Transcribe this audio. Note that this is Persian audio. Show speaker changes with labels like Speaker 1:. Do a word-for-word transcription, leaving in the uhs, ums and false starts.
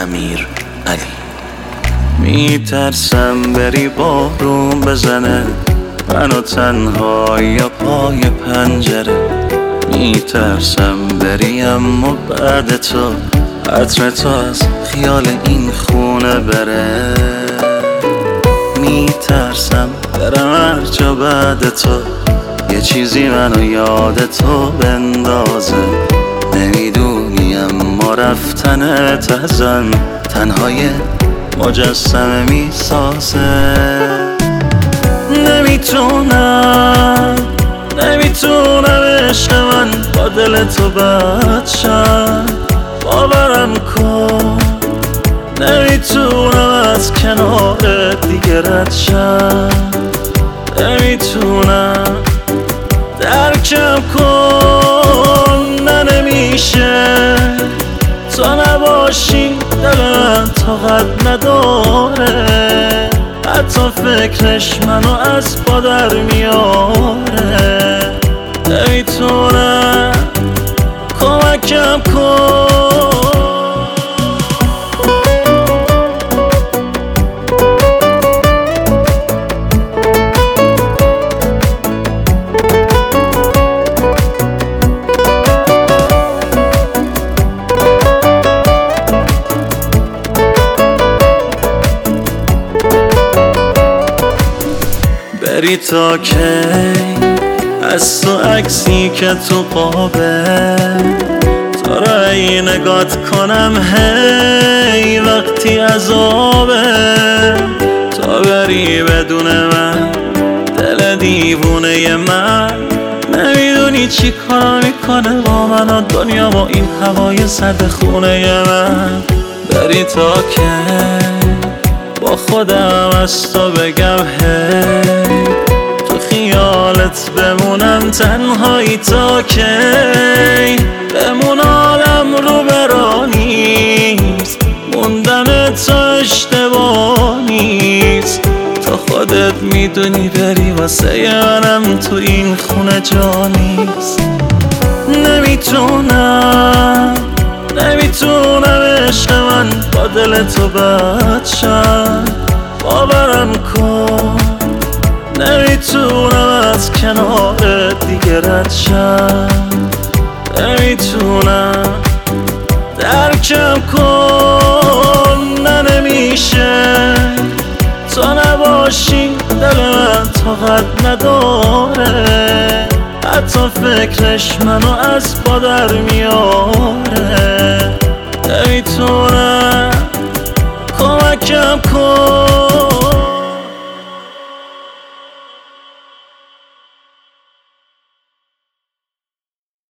Speaker 1: امیر علی. میترسم بری بارون بزنه منو تنها یا پای پنجره، میترسم بری اما بعد تو عطر تو از خیال این خونه بره. میترسم برم هر جا بعد تو یه چیزی منو یاد تو بندازه، نمیدونی اما رفتنت ازم تنهای مجسمه میسازه. نمیتونم نمیتونم عشق من با دل تو بد شم، باورم کن نمیتونم از کنارت دیگه رد شم. نمیتونم درکم کن، نه نمیشه تو نباشی دل من طاقت نداره، حتی فکرش منو از پا در میاره. نمیتونم کمکم کن. بری تا کی از تو عکسی که تو قابه تو را ای نگات کنم هی وقتی عذابه، تا بری بدون من دل دیوونه من نمیدونی چی کارا میکنه با من و دنیا با این هوای سرد خونه من. بری تا کی با خودم از تو بگم هی تو خیالت بمونم تنهایی تا کی، بمون آدم رو برا نیست، موندن تو اشتباه نیست، تو خودت میدونی بری واسه منم تو این خونه جا نیست. نمیتونم نمیتونم عشق من با دل تو بد شم، باورم کن نمیتونم از کنارت دیگه رد شم. نمیتونم درکم کن، نه نمیشه تو نباشی دل من طاقت نداره، حتی فکرش منو از پا در میاره. نمیتونم کمکم کن.